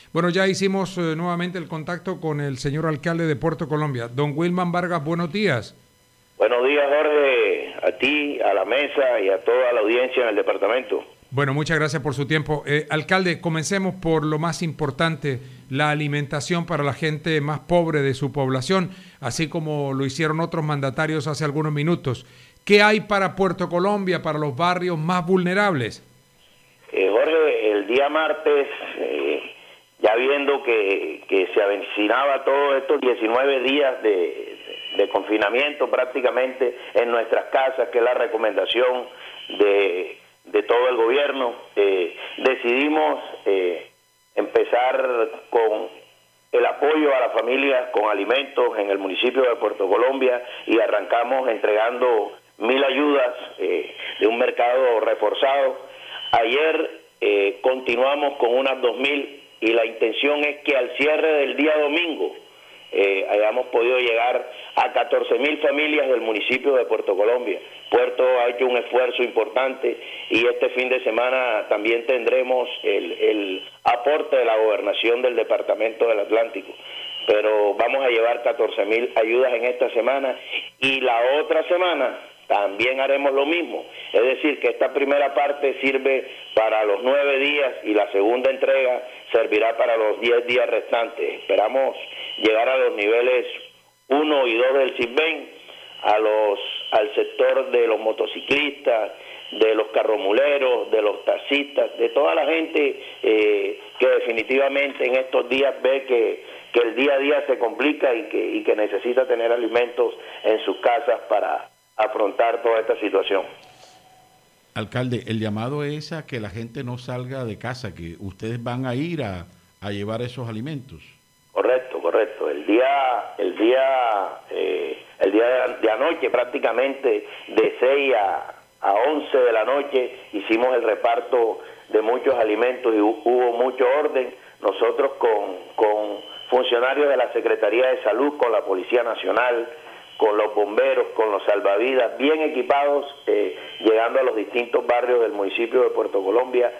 Bueno, ya hicimos nuevamente el contacto con el señor alcalde de Puerto Colombia. Don Wilman Vargas, buenos días. Buenos días, Jorge, a ti, a la mesa y a toda la audiencia en el departamento. Bueno, muchas gracias por su tiempo. Alcalde, comencemos por lo más importante, la alimentación para la gente más pobre de su población, así como lo hicieron otros mandatarios hace algunos minutos. ¿Qué hay para Puerto Colombia, para los barrios más vulnerables? Jorge, el día martes, ya viendo que se avecinaba todos estos 19 días de confinamiento prácticamente en nuestras casas, que es la recomendación de todo el gobierno, decidimos empezar con el apoyo a las familias con alimentos en el municipio de Puerto Colombia y arrancamos entregando 1.000 ayudas de un mercado reforzado. Ayer continuamos con unas 2.000 y la intención es que al cierre del día domingo hayamos podido llegar a 14.000 familias del municipio de Puerto Colombia. Puerto ha hecho un esfuerzo importante y este fin de semana también tendremos el aporte de la gobernación del departamento del Atlántico. Pero vamos a llevar 14.000 ayudas en esta semana y la otra semana también haremos lo mismo. Es decir, que esta primera parte sirve para los 9 días y la segunda entrega servirá para los 10 días restantes. Esperamos llegar a los niveles 1 y 2 del CISBEN, al sector de los motociclistas, de los carromuleros, de los taxistas, de toda la gente que definitivamente en estos días ve que el día a día se complica y que necesita tener alimentos en sus casas para afrontar toda esta situación. Alcalde, el llamado es a que la gente no salga de casa, que ustedes van a ir a llevar esos alimentos. Correcto. El día de anoche, prácticamente de 6 a 11 de la noche, hicimos el reparto de muchos alimentos y hubo mucho orden. Nosotros con funcionarios de la Secretaría de Salud, con la Policía Nacional, con los bomberos, con los salvavidas, bien equipados, llegando a los distintos barrios del municipio de Puerto Colombia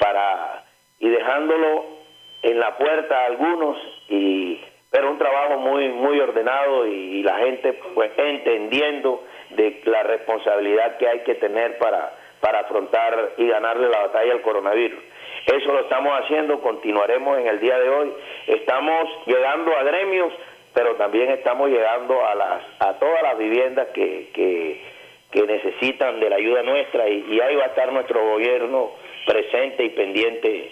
y dejándolo en la puerta a algunos, pero un trabajo muy ordenado y la gente pues entendiendo de la responsabilidad que hay que tener para afrontar y ganarle la batalla al coronavirus. Eso lo estamos haciendo, continuaremos en el día de hoy. Estamos llegando a gremios, pero también estamos llegando a todas las viviendas que necesitan de la ayuda nuestra y ahí va a estar nuestro gobierno presente y pendiente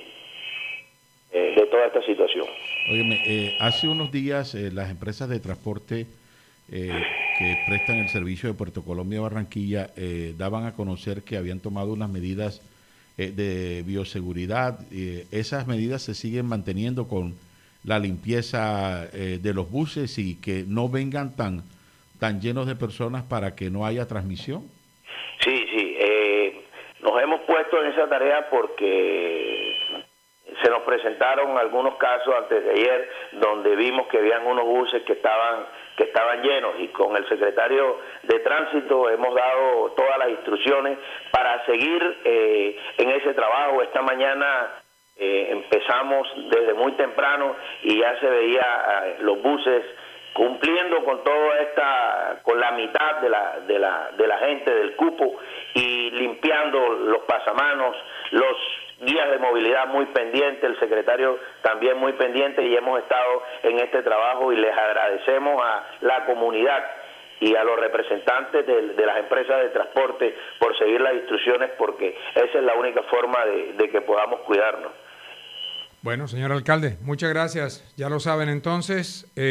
de toda esta situación. Óyeme, hace unos días las empresas de transporte que prestan el servicio de Puerto Colombia a Barranquilla daban a conocer que habían tomado unas medidas de bioseguridad. Esas medidas se siguen manteniendo con la limpieza de los buses y que no vengan tan llenos de personas para que no haya transmisión. Sí, nos hemos puesto en esa tarea porque se nos presentaron algunos casos antes de ayer donde vimos que habían unos buses que estaban llenos y con el secretario de Tránsito hemos dado todas las instrucciones para seguir en ese trabajo. Esta mañana empezamos desde muy temprano y ya se veía los buses cumpliendo con con la mitad de la gente del cupo y limpiando los pasamanos, los guías de movilidad muy pendientes, el secretario también muy pendiente y hemos estado en este trabajo y les agradecemos a la comunidad y a los representantes de las empresas de transporte por seguir las instrucciones porque esa es la única forma de que podamos cuidarnos. Bueno, señor alcalde, muchas gracias. Ya lo saben entonces.